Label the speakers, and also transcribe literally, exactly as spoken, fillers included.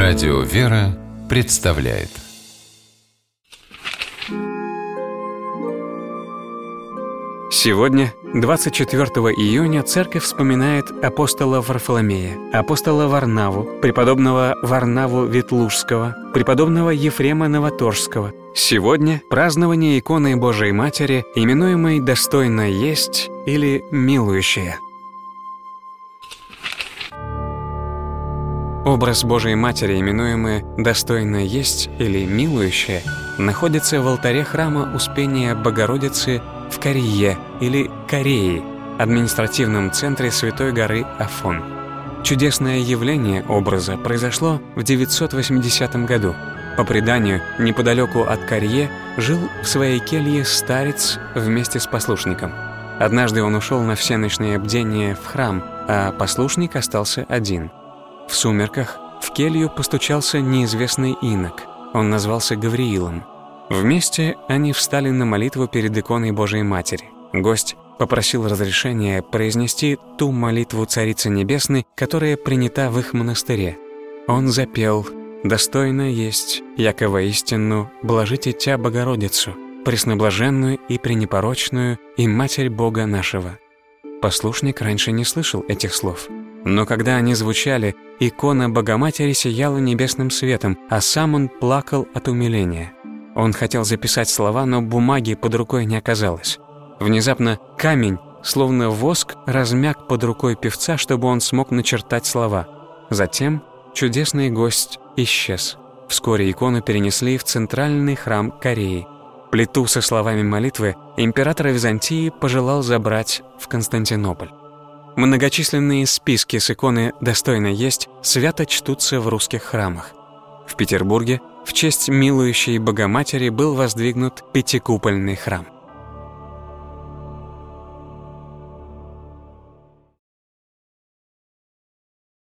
Speaker 1: Радио «Вера» представляет.
Speaker 2: Сегодня, двадцать четвёртого июня, Церковь вспоминает апостола Варфоломея, апостола Варнаву, преподобного Варнаву Ветлужского, преподобного Ефрема Новоторжского. Сегодня празднование иконы Божией Матери, именуемой «Достойна есть» или «Милующая». Образ Божией Матери, именуемый «Достойна есть» или «Милующая», находится в алтаре храма Успения Богородицы в Карие или Корее, административном центре Святой горы Афон. Чудесное явление образа произошло в девятьсот восьмидесятом году. По преданию, неподалеку от Корье жил в своей келье старец вместе с послушником. Однажды он ушел на всеночное бдение в храм, а послушник остался один. В сумерках в келью постучался неизвестный инок. Он назвался Гавриилом. Вместе они встали на молитву перед иконой Божией Матери. Гость попросил разрешения произнести ту молитву Царицы Небесной, которая принята в их монастыре. Он запел: «Достойно есть, яко воистину, блажите Тя Богородицу, пресноблаженную и пренепорочную, и Матерь Бога нашего». Послушник раньше не слышал этих слов. Но когда они звучали, икона Богоматери сияла небесным светом, а сам он плакал от умиления. Он хотел записать слова, но бумаги под рукой не оказалось. Внезапно камень, словно воск, размяк под рукой певца, чтобы он смог начертать слова. Затем чудесный гость исчез. Вскоре икону перенесли в центральный храм Кореи. Плиту со словами молитвы император Византии пожелал забрать в Константинополь. Многочисленные списки с иконы «Достойно есть» свято чтутся в русских храмах. В Петербурге в честь милующей Богоматери был воздвигнут пятикупольный храм.